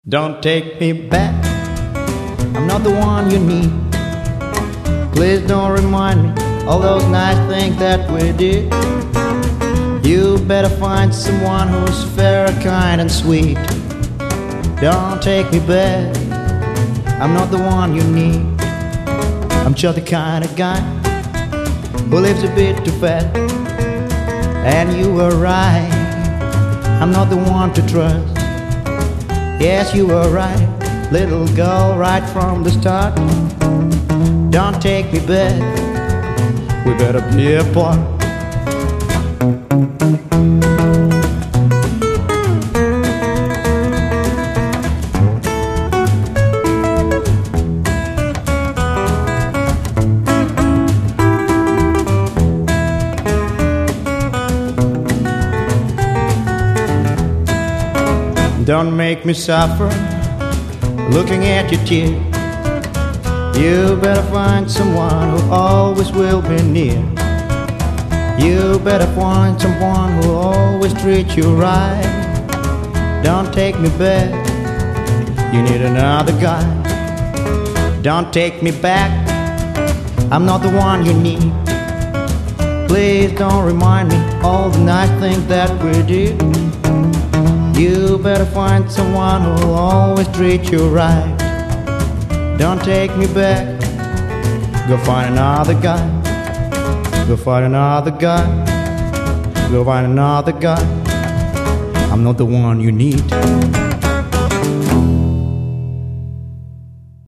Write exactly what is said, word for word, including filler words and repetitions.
Don't take me back, I'm not the one you need. Please don't remind me all those nice things that we did. You better find someone who's fair, kind and sweet. Don't take me back, I'm not the one you need. I'm just the kind of guy who lives a bit too fast. And you were right, I'm not the one to trust. Yes, you were right, little girl, right from the start. Don't take me back, we better be apart. Don't make me suffer looking at your tears. You better find someone who always will be near. You better find someone who always treat you right. Don't take me back, you need another guy. Don't take me back, I'm not the one you need. Please don't remind me all the nice things that we did. You better find someone who'll always treat you right. Don't take me back, go find another guy. Go find another guy, go find another guy. I'm not the one you need.